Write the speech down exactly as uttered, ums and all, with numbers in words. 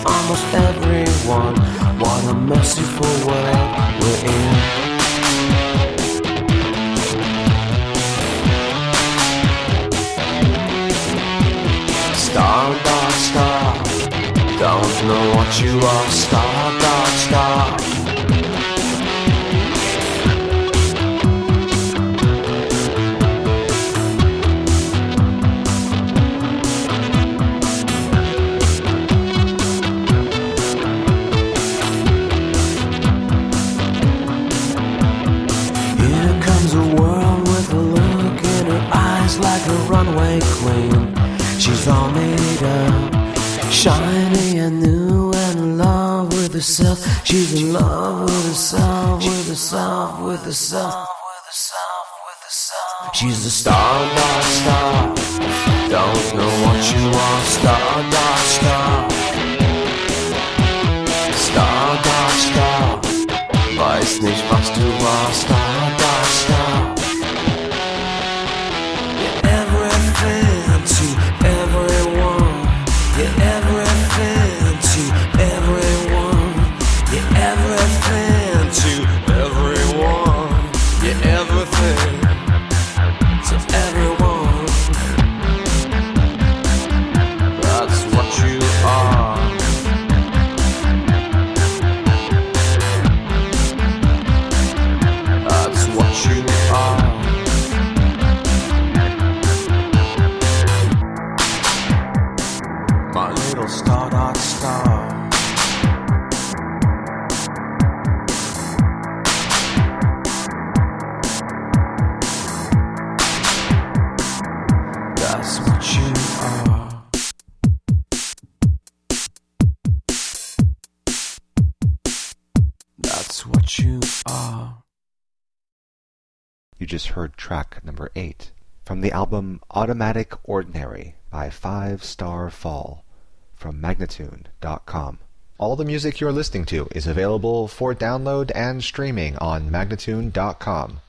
almost everyone. What a merciful world we're in. Star, dark star, don't know what you are. Star, dark star. Like a runway queen, she's all made up, shiny and new and in love with herself. She's in love with herself, with herself, with herself, with herself, with herself. She's a star, dark star, don't know what you are. Star, dark star, star, dark star, weiß nicht was du warst. Star, dark star. You just heard track number eight from the album Automatic Ordinary by Five Star Fall from Magnatune dot com. All the music you're listening to is available for download and streaming on Magnatune dot com.